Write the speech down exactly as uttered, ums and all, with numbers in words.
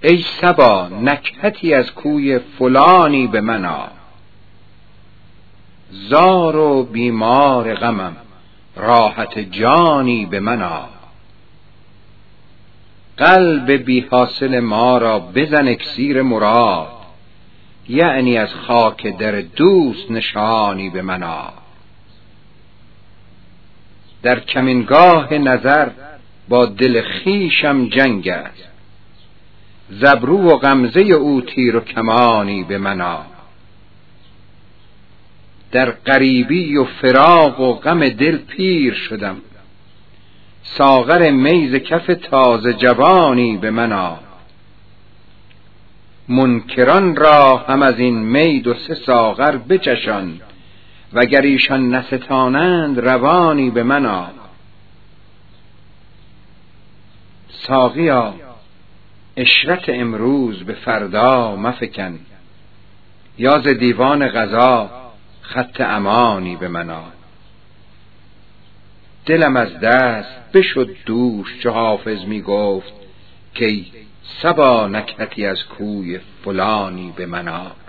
ای صبا نکهتی از کوی فلانی به من آ. زار و بیمار غمم راحت جانی به من آ. قلب بی حاصل ما را بزن اکسیر مراد، یعنی از خاک در دوست نشانی به من آ. در کمینگاه نظر با دل خویشم جنگ است، زبرو و غمزه او تیر و کمانی به من آ. در غریبی و فراق و غم دل پیر شدم، ساغر می ز کف تازه جوانی به من آ. منکران را هم از این می دو سه ساغر بچشان، وگر ایشان نستانند روانی به من آ. ساقیا عشرت امروز به فردا مفکن، یا ز دیوان قضا خط امانی به من آ. دلم از دست بشد دوش چو حافظ می گفت که ای صبا نکهتی از کوی فلانی به من آ.